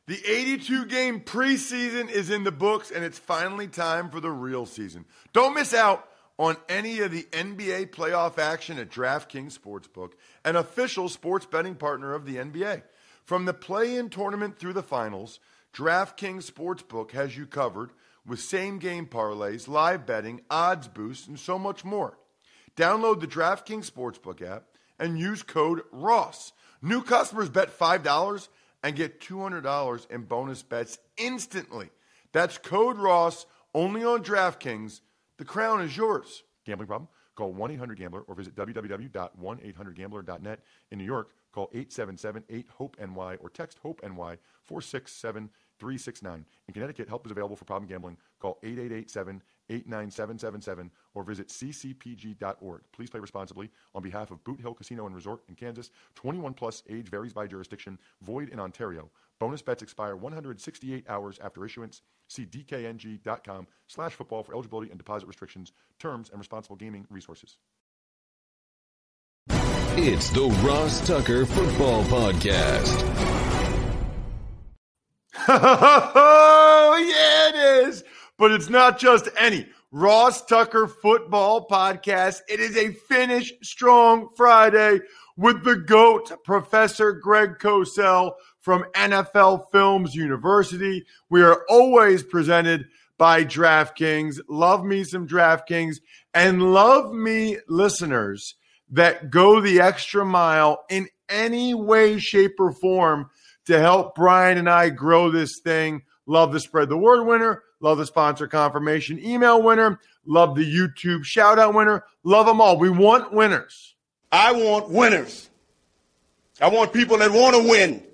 The 82-game preseason is in the books, and it's finally time for the real season. Don't miss out on any of the NBA playoff action at DraftKings Sportsbook, an official sports betting partner of the NBA. From the play-in tournament through the finals, DraftKings Sportsbook has you covered with same-game parlays, live betting, odds boosts, and so much more. Download the DraftKings Sportsbook app and use code ROSS. New customers bet $5 and get $200 in bonus bets instantly. That's code ROSS only on DraftKings. The crown is yours. Gambling problem? Call 1-800-GAMBLER or visit www.1800gambler.net. In New York, call 877-8-HOPE-NY or text HOPE-NY 467-369. In Connecticut, help is available for problem gambling. Call 888-7-897-7777 or visit ccpg.org. Please play responsibly. On behalf of Boot Hill Casino and Resort in Kansas, 21 plus, age varies by jurisdiction, void in Ontario. Bonus bets expire 168 hours after issuance. See dkng.com/football for eligibility and deposit restrictions, terms, and responsible gaming resources. It's the Ross Tucker Football Podcast. Oh, yeah, it is. But it's not just any Ross Tucker Football Podcast. It is a Finish Strong Friday with the GOAT, Professor Greg Cosell from NFL Films University. We are always presented by DraftKings. Love me some DraftKings, and love me listeners that go the extra mile in any way, shape, or form to help Brian and I grow this thing. Love the Spread the Word winner. Love the sponsor confirmation email winner. Love the YouTube shout out winner. Love them all. We want winners. I want winners. I want people that want to win.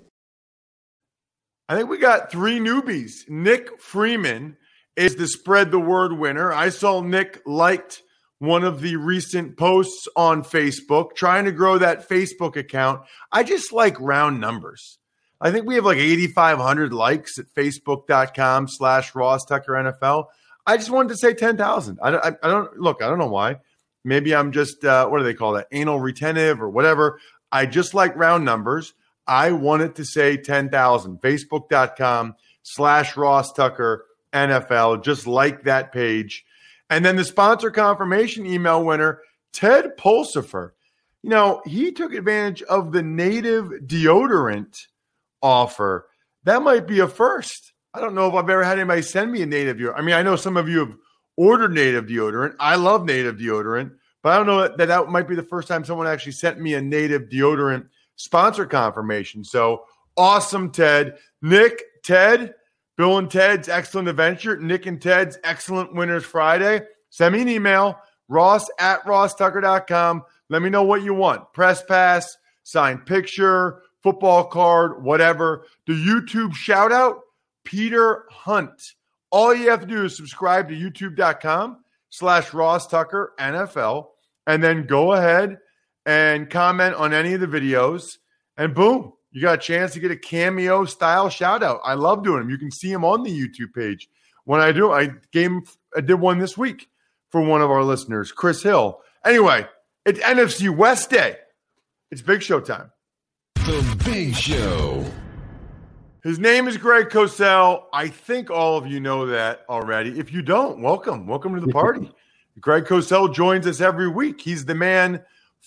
I think we got three newbies. Nick Freeman is the Spread the Word winner. I saw Nick liked one of the recent posts on Facebook, trying to grow that Facebook account. I just like round numbers. I think we have like 8,500 likes at facebook.com/Ross Tucker NFL. I just wanted to say 10,000. I don't know why. Maybe I'm just, what do they call that? Anal retentive or whatever. I just like round numbers. I wanted to say 10,000. Facebook.com/Ross Tucker NFL. Just like that page. And then the sponsor confirmation email winner, Ted Pulsifer. You know, he took advantage of the native deodorant offer. That might be a first. I don't know if I've ever had anybody send me a native deodorant. I mean, I know some of you have ordered native deodorant. I love native deodorant, but I don't know that might be the first time someone actually sent me a native deodorant sponsor confirmation. So awesome, Ted. Nick, Ted, Bill and Ted's Excellent Adventure, Nick and Ted's Excellent Winners Friday. Send me an email, ross@rosstucker.com. Let me know what you want. Press pass, signed picture, football card, whatever. The YouTube shout out, Peter Hunt. All you have to do is subscribe to youtube.com/Ross Tucker NFL, and then go ahead and comment on any of the videos, and boom, you got a chance to get a cameo style shout out. I love doing them. You can see them on the YouTube page. When I do, I did one this week for one of our listeners, Chris Hill. Anyway, it's NFC West Day. It's Big Show time. The Big Show. His name is Greg Cosell. I think all of you know that already. If you don't, welcome. Welcome to the party. Greg Cosell joins us every week. He's the man,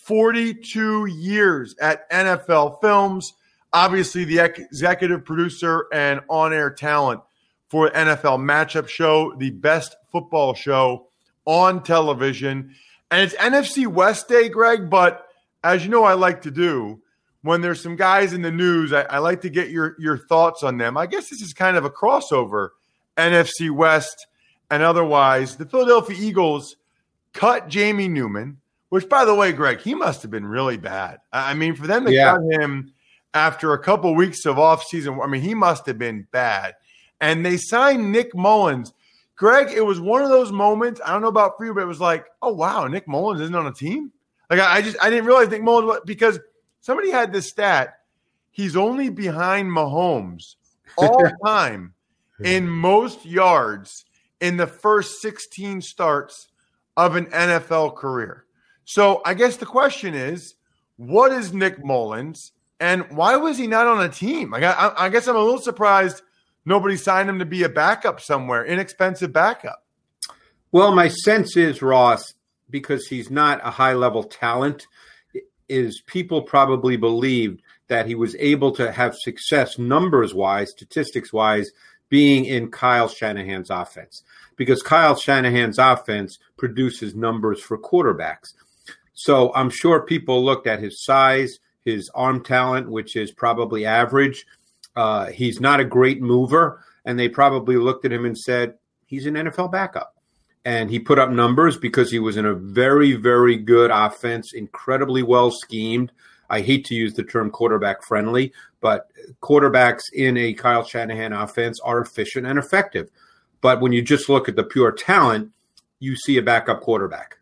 42 years at NFL Films, obviously the executive producer and on-air talent for NFL Matchup Show, the best football show on television. And it's NFC West Day, Greg, but as you know I like to do, when there's some guys in the news, I like to get your thoughts on them. I guess this is kind of a crossover, NFC West and otherwise. The Philadelphia Eagles cut Jamie Newman, which, by the way, Greg, he must have been really bad. I mean, for them to cut him after a couple weeks of offseason, I mean, he must have been bad. And they signed Nick Mullins. Greg, it was one of those moments, I don't know about for you, but it was like, oh, wow, Nick Mullins isn't on a team? Like, I didn't realize Nick Mullins was, because somebody had this stat. He's only behind Mahomes all time in most yards in the first 16 starts of an NFL career. So I guess the question is, what is Nick Mullins? And why was he not on a team? Like, I guess I'm a little surprised nobody signed him to be a backup somewhere, inexpensive backup. Well, my sense is, Ross, because he's not a high-level talent, is people probably believed that he was able to have success numbers-wise, statistics-wise, being in Kyle Shanahan's offense. Because Kyle Shanahan's offense produces numbers for quarterbacks. So I'm sure people looked at his size, his arm talent, which is probably average. He's not a great mover, and they probably looked at him and said, he's an NFL backup. And he put up numbers because he was in a very, very good offense, incredibly well schemed. I hate to use the term quarterback friendly, but quarterbacks in a Kyle Shanahan offense are efficient and effective. But when you just look at the pure talent, you see a backup quarterback.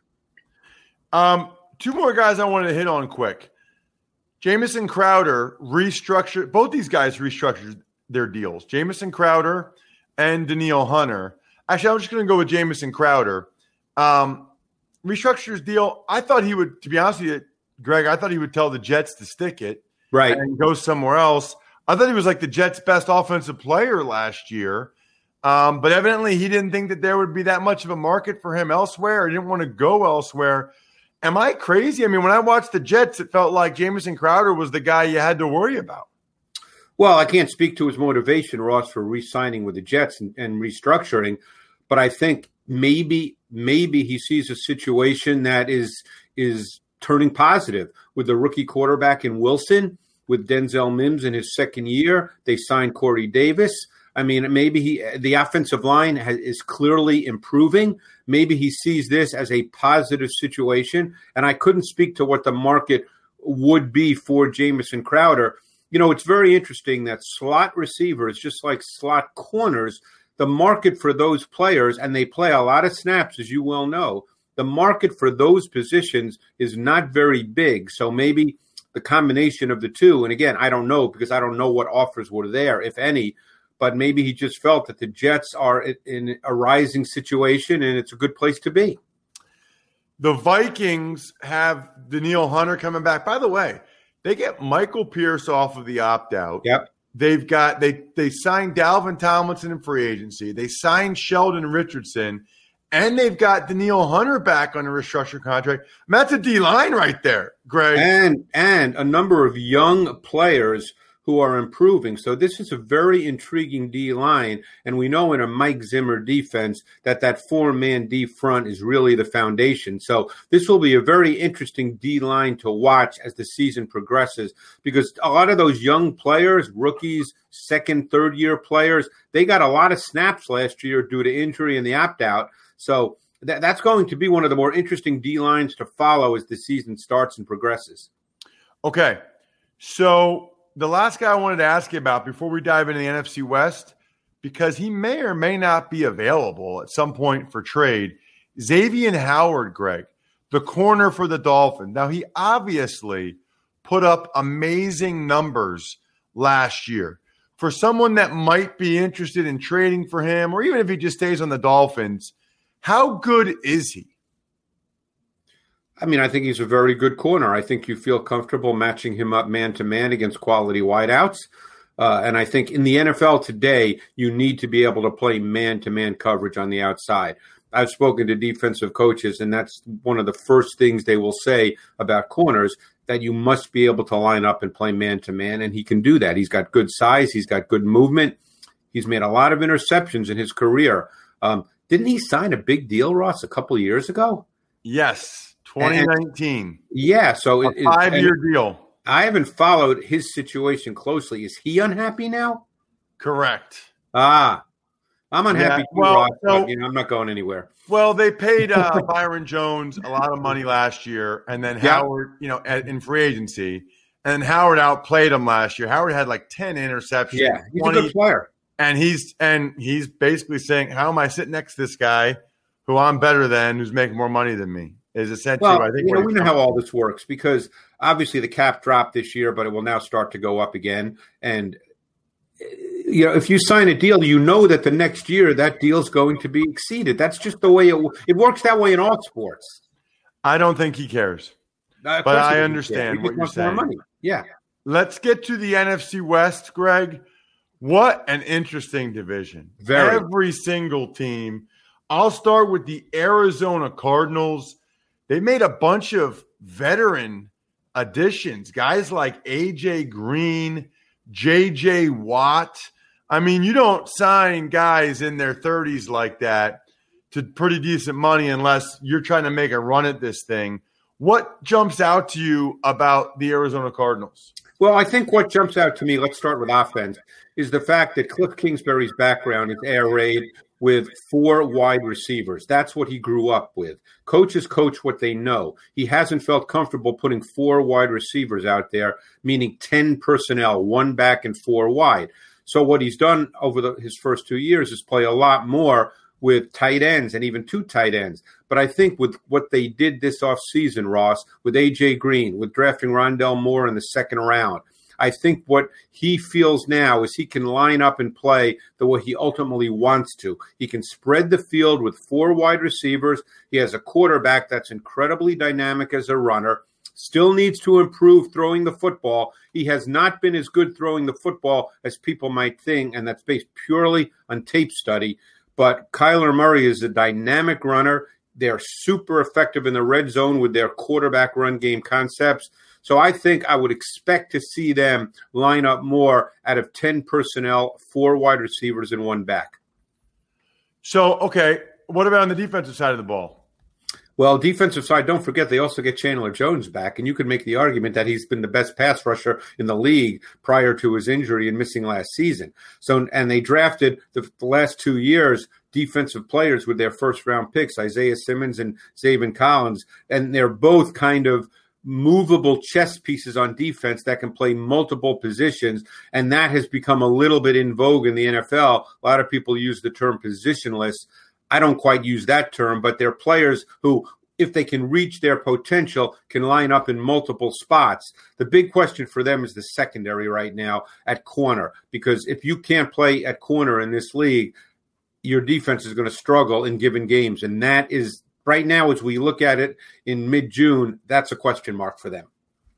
Two more guys I wanted to hit on quick. Jamison Crowder restructured – both these guys restructured their deals. Jamison Crowder and Danielle Hunter. Actually, I'm just going to go with Jamison Crowder. Restructured his deal. I thought he would – to be honest with you, Greg, I thought he would tell the Jets to stick it and go somewhere else. I thought he was like the Jets' best offensive player last year. But evidently he didn't think that there would be that much of a market for him elsewhere. He didn't want to go elsewhere. Am I crazy? I mean, when I watched the Jets, it felt like Jamison Crowder was the guy you had to worry about. Well, I can't speak to his motivation, Ross, for re-signing with the Jets and restructuring, but I think maybe he sees a situation that is turning positive with the rookie quarterback in Wilson, with Denzel Mims in his second year. They signed Corey Davis. I mean, maybe the offensive line is clearly improving. Maybe he sees this as a positive situation. And I couldn't speak to what the market would be for Jamison Crowder. You know, it's very interesting that slot receivers, just like slot corners, the market for those players, and they play a lot of snaps, as you well know, the market for those positions is not very big. So maybe the combination of the two, and again, I don't know because I don't know what offers were there, if any, but maybe he just felt that the Jets are in a rising situation and it's a good place to be. The Vikings have Danielle Hunter coming back. By the way, they get Michael Pierce off of the opt-out. Yep. They've got they signed Dalvin Tomlinson in free agency. They signed Sheldon Richardson, and they've got Danielle Hunter back on a restructured contract. That's a D-line right there, Greg. And a number of young players who are improving. So this is a very intriguing D-line, and we know in a Mike Zimmer defense that four-man D front is really the foundation. So this will be a very interesting D-line to watch as the season progresses, because a lot of those young players, rookies, second, third-year players, they got a lot of snaps last year due to injury and the opt-out. So that's going to be one of the more interesting D-lines to follow as the season starts and progresses. Okay, so the last guy I wanted to ask you about before we dive into the NFC West, because he may or may not be available at some point for trade, Xavier Howard, Greg, the corner for the Dolphins. Now, he obviously put up amazing numbers last year. For someone that might be interested in trading for him, or even if he just stays on the Dolphins, how good is he? I mean, I think he's a very good corner. I think you feel comfortable matching him up man-to-man against quality wideouts. And I think in the NFL today, you need to be able to play man-to-man coverage on the outside. I've spoken to defensive coaches, and that's one of the first things they will say about corners, that you must be able to line up and play man-to-man, and he can do that. He's got good size. He's got good movement. He's made a lot of interceptions in his career. Didn't he sign a big deal, Ross, a couple of years ago? Yes. 2019. Yeah, so a 5-year deal. I haven't followed his situation closely. Is he unhappy now? Correct. I'm unhappy too, Ross, so, but, I'm not going anywhere. Well, they paid Byron Jones a lot of money last year, and then Howard, in free agency, and Howard outplayed him last year. Howard had like 10 interceptions. Yeah, he's a good player. And he's basically saying, how am I sitting next to this guy who I'm better than, who's making more money than me? Is essentially, I think. We know how all this works, because obviously the cap dropped this year, but it will now start to go up again. And if you sign a deal, you know that the next year that deal is going to be exceeded. That's just the way it works. That way in all sports. I don't think he cares, but I understand what you're saying. More money. Yeah. let's get to the NFC West, Greg. What an interesting division. Very. Every single team. I'll start with the Arizona Cardinals. They made a bunch of veteran additions, guys like A.J. Green, J.J. Watt. I mean, you don't sign guys in their 30s like that to pretty decent money unless you're trying to make a run at this thing. What jumps out to you about the Arizona Cardinals? Well, I think what jumps out to me, let's start with offense, is the fact that Cliff Kingsbury's background is air raid with 4 wide receivers. That's what he grew up with. Coaches coach what they know. He hasn't felt comfortable putting 4 wide receivers out there, meaning 10 personnel, 1 back and 4 wide. So what he's done over his first 2 years is play a lot more with tight ends and even 2 tight ends. But I think with what they did this offseason, Ross, with A.J. Green, with drafting Rondell Moore in the second round, I think what he feels now is he can line up and play the way he ultimately wants to. He can spread the field with 4 wide receivers. He has a quarterback that's incredibly dynamic as a runner. Still needs to improve throwing the football. He has not been as good throwing the football as people might think, and that's based purely on tape study. But Kyler Murray is a dynamic runner. They're super effective in the red zone with their quarterback run game concepts. So I think I would expect to see them line up more out of 10 personnel, 4 wide receivers, and 1 back. So, okay, what about on the defensive side of the ball? Well, defensive side, don't forget they also get Chandler Jones back, and you could make the argument that he's been the best pass rusher in the league prior to his injury and missing last season. So, and they drafted the last 2 years defensive players with their first-round picks, Isaiah Simmons and Zaven Collins, and they're both kind of movable chess pieces on defense that can play multiple positions, and that has become a little bit in vogue in the NFL. A lot of people use the term positionless. I don't quite use that term, but they're players who, if they can reach their potential, can line up in multiple spots. The big question for them is the secondary right now at corner, because if you can't play at corner in this league, your defense is going to struggle in given games, and that is right now, as we look at it in mid-June, that's a question mark for them.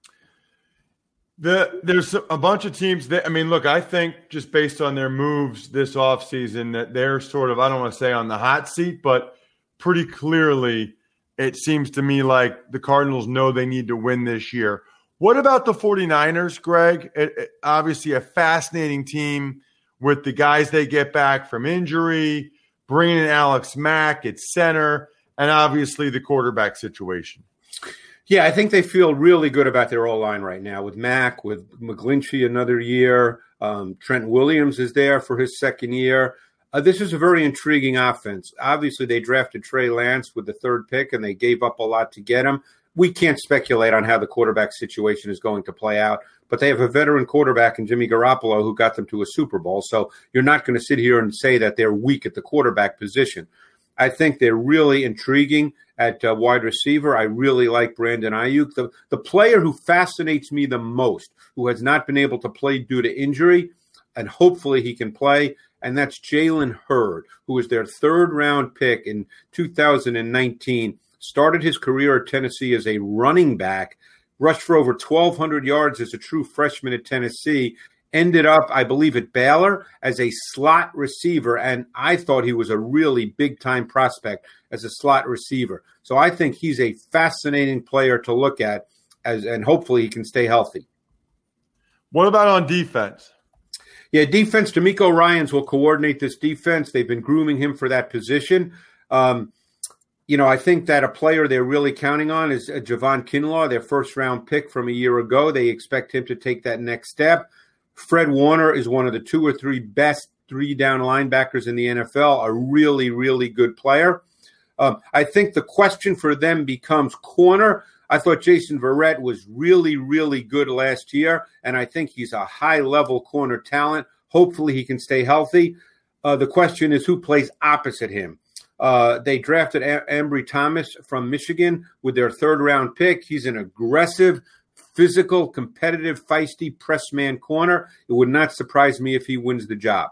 There's a bunch of teams that, I mean, look, I think just based on their moves this offseason that they're sort of, I don't want to say on the hot seat, but pretty clearly it seems to me like the Cardinals know they need to win this year. What about the 49ers, Greg? Obviously a fascinating team with the guys they get back from injury, bringing in Alex Mack at center, and obviously the quarterback situation. Yeah, I think they feel really good about their O-line right now with Mack, with McGlinchey another year. Trent Williams is there for his second year. This is a very intriguing offense. Obviously, they drafted Trey Lance with the 3rd pick, and they gave up a lot to get him. We can't speculate on how the quarterback situation is going to play out, but they have a veteran quarterback in Jimmy Garoppolo who got them to a Super Bowl. So you're not going to sit here and say that they're weak at the quarterback position. I think they're really intriguing at wide receiver. I really like Brandon Ayuk. The player who fascinates me the most, who has not been able to play due to injury, and hopefully he can play, and that's Jalen Hurd, who was their 3rd-round pick in 2019, started his career at Tennessee as a running back, rushed for over 1,200 yards as a true freshman at Tennessee, ended up, I believe, at Baylor as a slot receiver, and I thought he was a really big-time prospect as a slot receiver. So I think he's a fascinating player to look at, and hopefully he can stay healthy. What about on defense? Yeah, defense, D'Amico Ryans will coordinate this defense. They've been grooming him for that position. I think that a player they're really counting on is Javon Kinlaw, their first-round pick from a year ago. They expect him to take that next step. Fred Warner is one of the 2 or 3 best 3-down linebackers in the NFL, a really, really good player. I think the question for them becomes corner. I thought Jason Verrett was really, really good last year, and I think he's a high-level corner talent. Hopefully he can stay healthy. The question is who plays opposite him. They drafted Ambry Thomas from Michigan with their 3rd-round pick. He's an aggressive, physical, competitive, feisty press man corner. It would not surprise me if he wins the job.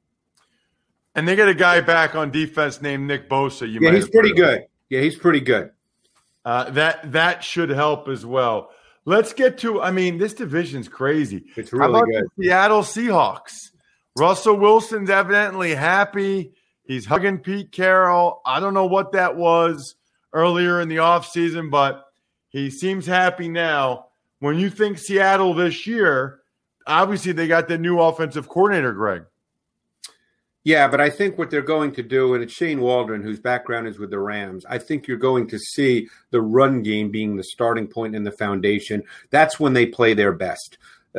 And they get a guy back on defense named Nick Bosa. He's pretty good. Yeah, he's pretty good. That should help as well. Let's get to, this division's crazy. It's How really about good. the Seattle Seahawks? Russell Wilson's evidently happy. He's hugging Pete Carroll. I don't know what that was earlier in the offseason, but he seems happy now. When you think Seattle this year, obviously they got the new offensive coordinator, Greg. Yeah, but I think what they're going to do, and it's Shane Waldron, whose background is with the Rams, I think you're going to see the run game being the starting point and the foundation. That's when they play their best.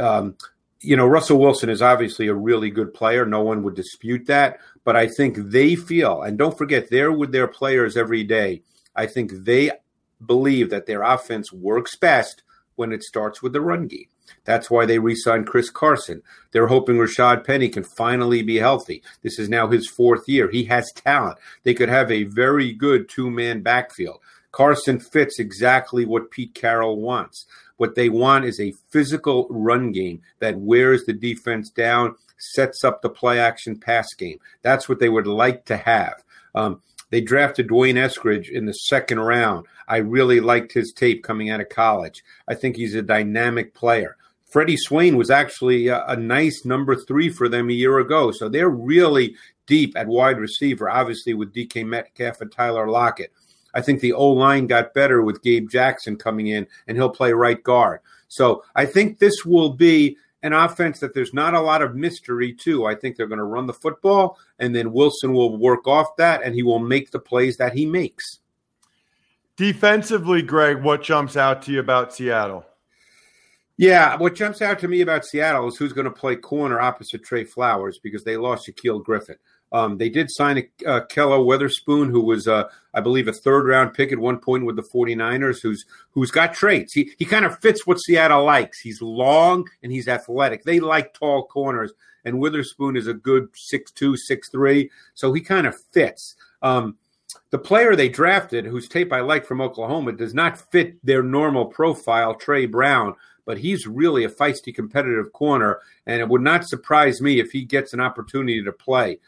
Russell Wilson is obviously a really good player. No one would dispute that. But I think they feel, and don't forget, they're with their players every day. I think they believe that their offense works best when it starts with the run game. That's why they re-signed Chris Carson. They're hoping Rashad Penny can finally be healthy. This is now his 4th year. He has talent. They could have a very good 2-man backfield. Carson fits exactly what Pete Carroll wants. What they want is a physical run game that wears the defense down, sets up the play-action pass game. That's what they would like to have. They drafted Dwayne Eskridge in the 2nd round. I really liked his tape coming out of college. I think he's a dynamic player. Freddie Swain was actually a nice number 3 for them a year ago. So they're really deep at wide receiver, obviously with DK Metcalf and Tyler Lockett. I think the O-line got better with Gabe Jackson coming in, and he'll play right guard. So I think this will be an offense that there's not a lot of mystery to. I think they're going to run the football, and then Wilson will work off that, and he will make the plays that he makes. Defensively, Greg, what jumps out to you about Seattle? Yeah, what jumps out to me about Seattle is who's going to play corner opposite Trey Flowers, because they lost Shaquille Griffin. They did sign Keller Witherspoon, who was, I believe, a 3rd-round pick at one point with the 49ers, who's got traits. He kind of fits what Seattle likes. He's long and he's athletic. They like tall corners, and Witherspoon is a good 6'2", 6'3", so he kind of fits. The player they drafted, whose tape I like from Oklahoma, does not fit their normal profile, Trey Brown, but he's really a feisty, competitive corner, and it would not surprise me if he gets an opportunity to play.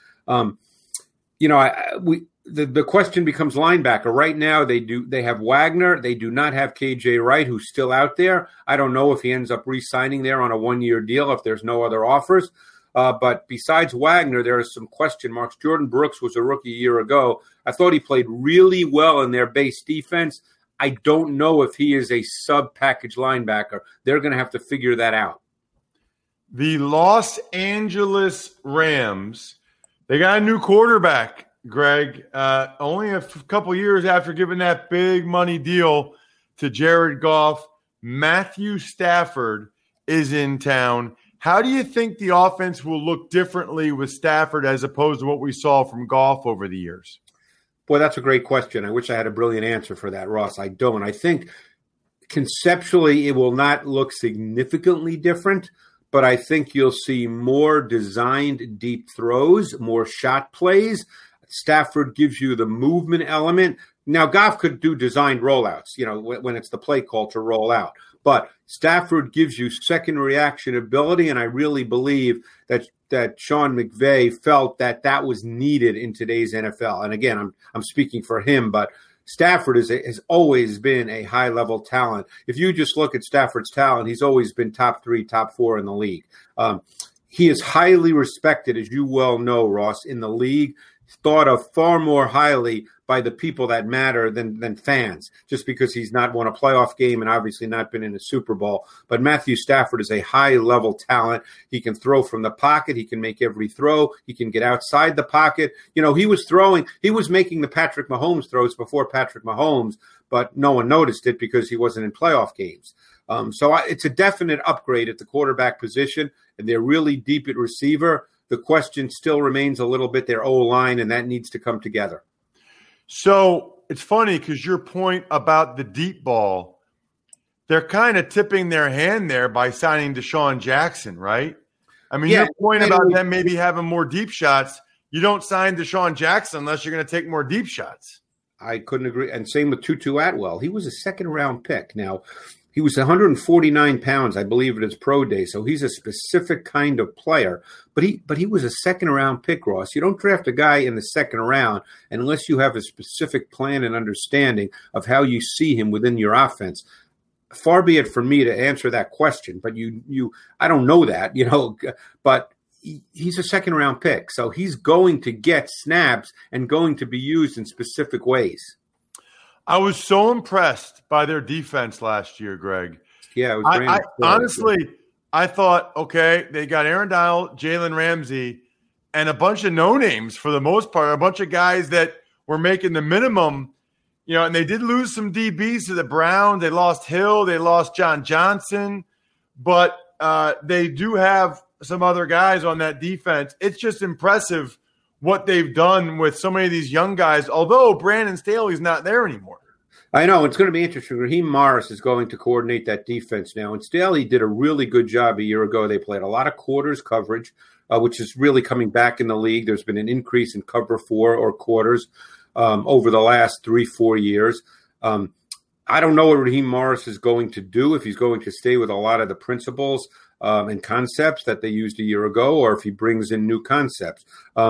The question becomes linebacker. Right now, they have Wagner. They do not have KJ Wright, who's still out there. I don't know if he ends up re-signing there on a 1-year deal if there's no other offers. But besides Wagner, there are some question marks. Jordan Brooks was a rookie a year ago. I thought he played really well in their base defense. I don't know if he is a sub-package linebacker. They're going to have to figure that out. The Los Angeles Rams, they got a new quarterback, Greg. Only a couple years after giving that big money deal to Jared Goff, Matthew Stafford is in town. How do you think the offense will look differently with Stafford as opposed to what we saw from Goff over the years? Boy, that's a great question. I wish I had a brilliant answer for that, Ross. I don't. I think conceptually it will not look significantly different, but I think you'll see more designed deep throws, more shot plays. Stafford gives you the movement element. Now, Goff could do designed rollouts, when it's the play call to roll out. But Stafford gives you second reaction ability, and I really believe that Sean McVay felt that was needed in today's NFL. And again, I'm speaking for him, but Stafford has always been a high-level talent. If you just look at Stafford's talent, he's always been top 3, top 4 in the league. He is highly respected, as you well know, Ross, in the league, thought of far more highly by the people that matter than fans, just because he's not won a playoff game and obviously not been in a Super Bowl. But Matthew Stafford is a high-level talent. He can throw from the pocket. He can make every throw. He can get outside the pocket. He was making the Patrick Mahomes throws before Patrick Mahomes, but no one noticed it because he wasn't in playoff games. So it's a definite upgrade at the quarterback position, and they're really deep at receiver. The question still remains a little bit their O-line, and that needs to come together. So it's funny because your point about the deep ball, they're kind of tipping their hand there by signing Deshaun Jackson, right? I mean, your point about them maybe having more deep shots, you don't sign Deshaun Jackson unless you're going to take more deep shots. I couldn't agree. And same with Tutu Atwell. He was a 2nd-round pick. Now, he was 149 pounds, I believe, at his pro day. So he's a specific kind of player. But he was a 2nd-round pick, Ross. You don't draft a guy in the 2nd round unless you have a specific plan and understanding of how you see him within your offense. far be it from me to answer that question, but I don't know that, but he's a second-round pick, so he's going to get snaps and going to be used in specific ways. I was so impressed by their defense last year, Greg. Yeah, it was honestly, I thought, okay, they got Aaron Donald, Jalen Ramsey, and a bunch of no-names for the most part, a bunch of guys that were making the minimum, and they did lose some DBs to the Browns. They lost Hill. They lost John Johnson. But they do have some other guys on that defense. It's just impressive what they've done with so many of these young guys, although Brandon Staley's not there anymore. I know. It's going to be interesting. Raheem Morris is going to coordinate that defense now. And Staley did a really good job a year ago. They played a lot of quarters coverage, which is really coming back in the league. There's been an increase in cover 4 or quarters over the last 3-4 years. I don't know what Raheem Morris is going to do, if he's going to stay with a lot of the principles and concepts that they used a year ago, or if he brings in new concepts.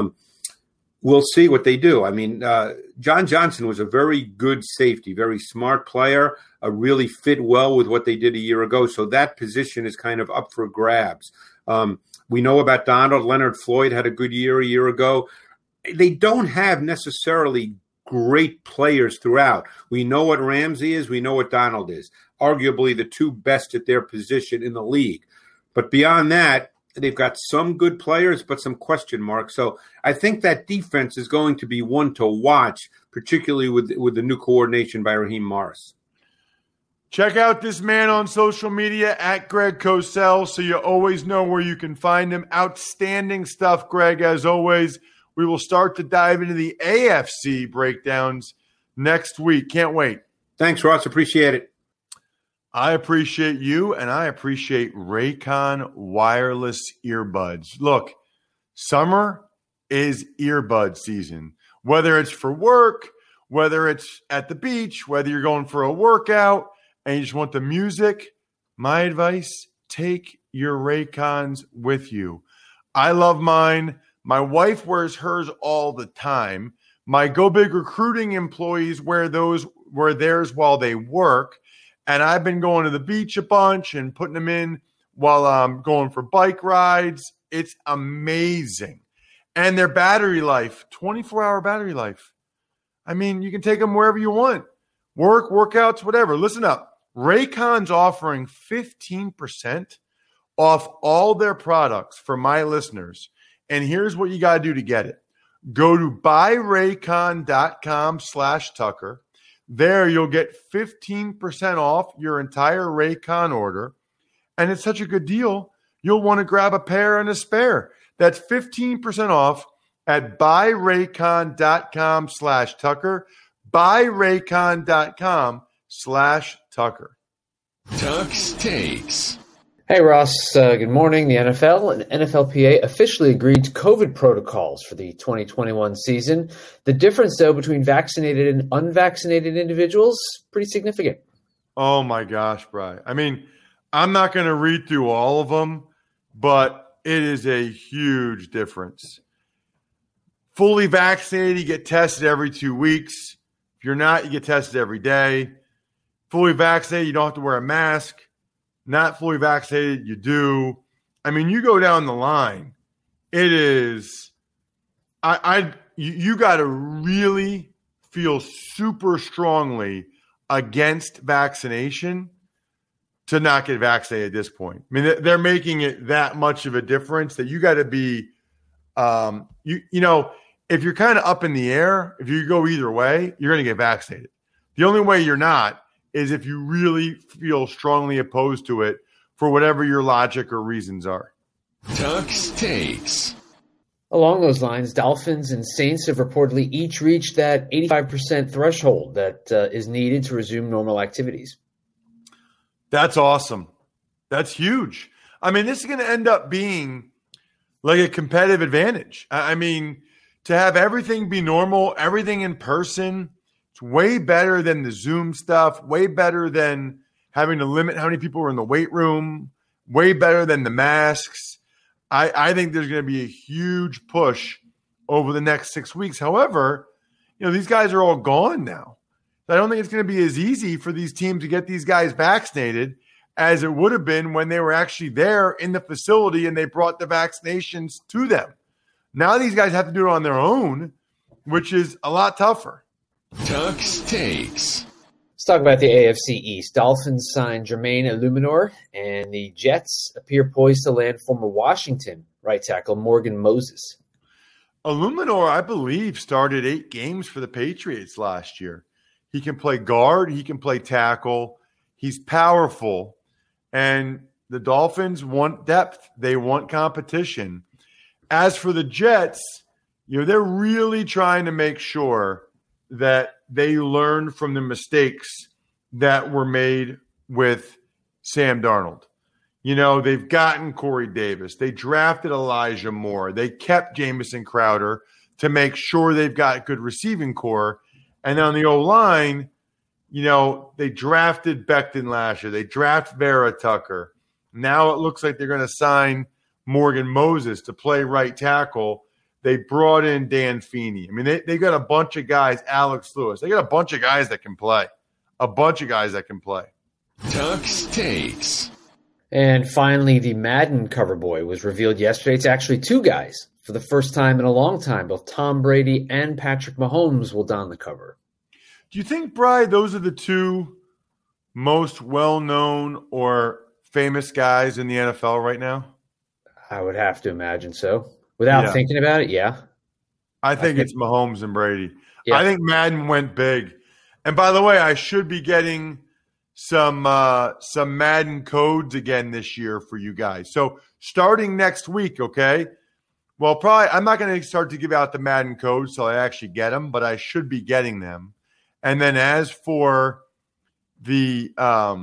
We'll see what they do. I mean, John Johnson was a very good safety, very smart player, really fit well with what they did a year ago. So that position is kind of up for grabs. We know about Donald. Leonard Floyd had a good year a year ago. They don't have necessarily great players throughout. We know what Ramsey is. We know what Donald is. Arguably the two best at their position in the league. But beyond that, they've got some good players, but some question marks. So I think that defense is going to be one to watch, particularly with the new coordination by Raheem Morris. Check out this man on social media at Greg Cosell, so you always know where you can find him. Outstanding stuff, Greg, as always. We will start to dive into the AFC breakdowns next week. Can't wait. Thanks, Ross. Appreciate it. I appreciate you, and I appreciate Raycon wireless earbuds. Look, summer is earbud season. Whether it's for work, whether it's at the beach, whether you're going for a workout and you just want the music, my advice, take your Raycons with you. I love mine. My wife wears hers all the time. My Go Big Recruiting employees wear theirs while they work. And I've been going to the beach a bunch and putting them in while I'm going for bike rides. It's amazing. And their battery life, 24-hour battery life. I mean, you can take them wherever you want. Work, workouts, whatever. Listen up. Raycon's offering 15% off all their products for my listeners. And here's what you got to do to get it. Go to buyraycon.com/Tucker. There you'll get 15% off your entire Raycon order. And it's such a good deal, you'll want to grab a pair and a spare. That's 15% off at buyraycon.com/Tucker. buyraycon.com/Tucker. Tuck's Takes. Hey, Ross. Good morning. The NFL and NFLPA officially agreed to COVID protocols for the 2021 season. The difference, though, between vaccinated and unvaccinated individuals, pretty significant. Oh, my gosh, Bri. I mean, I'm not going to read through all of them, but it is a huge difference. Fully vaccinated, you get tested every 2 weeks. If you're not, you get tested every day. Fully vaccinated, you don't have to wear a mask. Not fully vaccinated, you do. I mean, you go down the line. It is you got to really feel super strongly against vaccination to not get vaccinated at this point. I mean, they're making it that much of a difference that you got to be, if you're kind of up in the air, if you go either way, you're going to get vaccinated. The only way you're not is if you really feel strongly opposed to it for whatever your logic or reasons are. Tuck's Takes. Along those lines, Dolphins and Saints have reportedly each reached that 85% threshold that is needed to resume normal activities. That's awesome. That's huge. I mean, this is going to end up being like a competitive advantage. I mean, to have everything be normal, everything in person, it's way better than the Zoom stuff, way better than having to limit how many people are in the weight room, way better than the masks. I think there's going to be a huge push over the next 6 weeks. However, these guys are all gone now. I don't think it's going to be as easy for these teams to get these guys vaccinated as it would have been when they were actually there in the facility and they brought the vaccinations to them. Now these guys have to do it on their own, which is a lot tougher. Tux Takes. Let's talk about the AFC East. Dolphins signed Jermaine Illuminor, and the Jets appear poised to land former Washington right tackle Morgan Moses. Illuminor, I believe, started 8 games for the Patriots last year. He can play guard. He can play tackle. He's powerful. And the Dolphins want depth. They want competition. As for the Jets, they're really trying to make sure that they learn from the mistakes that were made with Sam Darnold. They've gotten Corey Davis. They drafted Elijah Moore. They kept Jamison Crowder to make sure they've got good receiving core. And on the O-line, they drafted Becton last year. They drafted Vera Tucker. Now it looks like they're going to sign Morgan Moses to play right tackle. They brought in Dan Feeney. I mean, they got a bunch of guys, Alex Lewis. They got a bunch of guys that can play. Tux Takes. And finally, the Madden cover boy was revealed yesterday. It's actually 2 guys for the first time in a long time. Both Tom Brady and Patrick Mahomes will don the cover. Do you think, Bri, those are the 2 most well-known or famous guys in the NFL right now? I would have to imagine so. Without thinking about it, yeah. I think it's Mahomes and Brady. Yeah. I think Madden went big. And by the way, I should be getting some Madden codes again this year for you guys. So starting next week, okay? Well, probably I'm not going to start to give out the Madden codes till I actually get them, but I should be getting them. And then as for the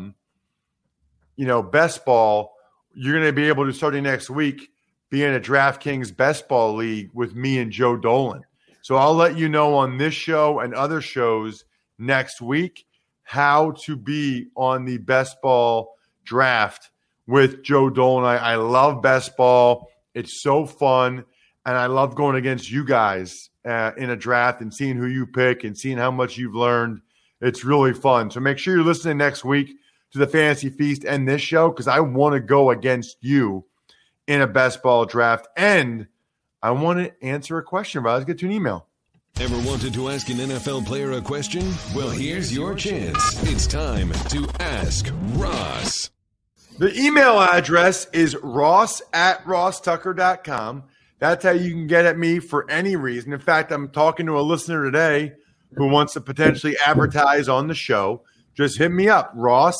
best ball, you're going to be able to, starting next week, be in a DraftKings Best Ball League with me and Joe Dolan. So I'll let you know on this show and other shows next week how to be on the Best Ball draft with Joe Dolan. I love Best Ball. It's so fun. And I love going against you guys in a draft and seeing who you pick and seeing how much you've learned. It's really fun. So make sure you're listening next week to the Fantasy Feast and this show, because I want to go against you in a Best Ball draft. And I want to answer a question, but let's get to an email. Ever wanted to ask an NFL player a question? Well, here's your chance. It's time to Ask Ross. The email address is ross@rosstucker.com. That's how you can get at me for any reason. In fact, I'm talking to a listener today who wants to potentially advertise on the show. Just hit me up,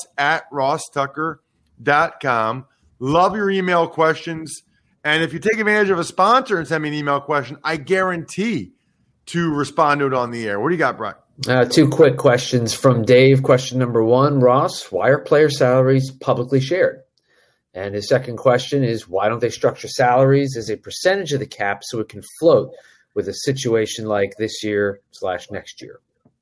ross@rosstucker.com. Love your email questions. And if you take advantage of a sponsor and send me an email question, I guarantee to respond to it on the air. What do you got, Brian? 2 quick questions from Dave. Question number 1, Ross, why are player salaries publicly shared? And his second question is, why don't they structure salaries as a percentage of the cap so it can float with a situation like this year / next year?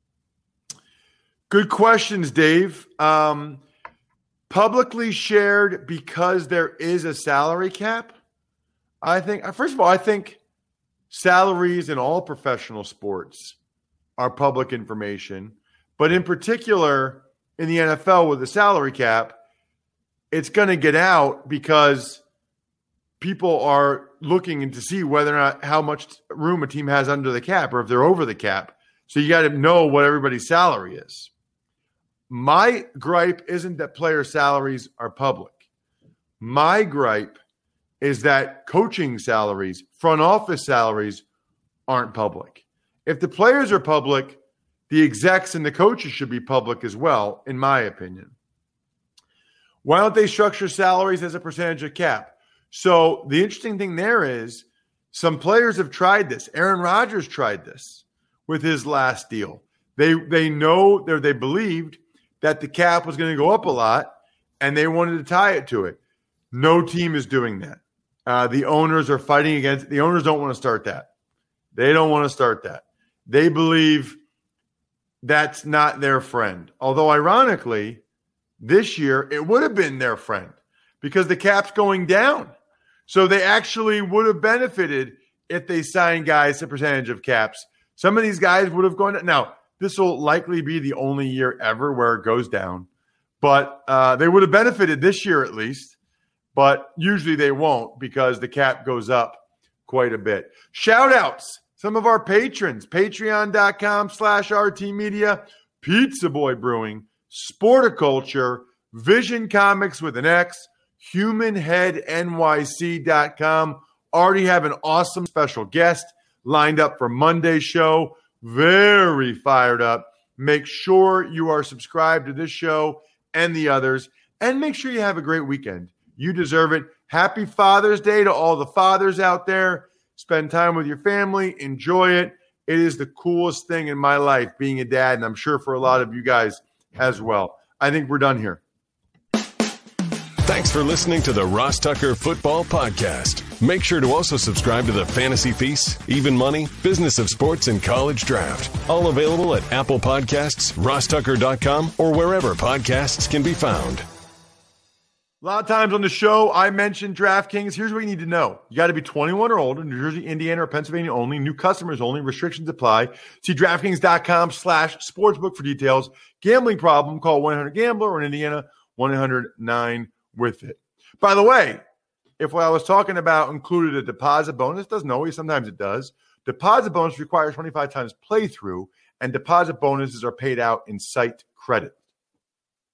Good questions, Dave. Publicly shared because there is a salary cap. I think, first of all, I think salaries in all professional sports are public information. But in particular, in the NFL with the salary cap, it's going to get out because people are looking to see whether or not how much room a team has under the cap or if they're over the cap. So you got to know what everybody's salary is. My gripe isn't that player salaries are public. My gripe is that coaching salaries, front office salaries aren't public. If the players are public, the execs and the coaches should be public as well, in my opinion. Why don't they structure salaries as a percentage of cap? So the interesting thing there is some players have tried this. Aaron Rodgers tried this with his last deal. They believed that the cap was going to go up a lot, and they wanted to tie it to it. No team is doing that. The owners are fighting against it. The owners don't want to start that. They don't want to start that. They believe that's not their friend. Although, ironically, this year it would have been their friend because the cap's going down. So they actually would have benefited if they signed guys a percentage of caps. Some of these guys would have gone – now, this will likely be the only year ever where it goes down. But they would have benefited this year at least. But usually they won't because the cap goes up quite a bit. Shout outs. Some of our patrons, patreon.com/RTmedia, Pizza Boy Brewing, Sporticulture, Vision Comics with an X, HumanHeadNYC.com. Already have an awesome special guest lined up for Monday's show. Very fired up. Make sure you are subscribed to this show and the others, and make sure you have a great weekend. You deserve it. Happy Father's Day to all the fathers out there. Spend time with your family. Enjoy it. It is the coolest thing in my life, being a dad, and I'm sure for a lot of you guys as well. I think we're done here. Thanks for listening to the Ross Tucker Football Podcast. Make sure to also subscribe to the Fantasy Feast, Even Money, Business of Sports, and College Draft. All available at Apple Podcasts, RossTucker.com, or wherever podcasts can be found. A lot of times on the show, I mentioned DraftKings. Here's what you need to know. You got to be 21 or older, New Jersey, Indiana, or Pennsylvania only. New customers only. Restrictions apply. See DraftKings.com/sportsbook for details. Gambling problem, call 1-800-GAMBLER, or in Indiana, 1-800-9-WITH-IT. By the way, if what I was talking about included a deposit bonus, doesn't always, sometimes it does. Deposit bonus requires 25 times playthrough, and deposit bonuses are paid out in site credit.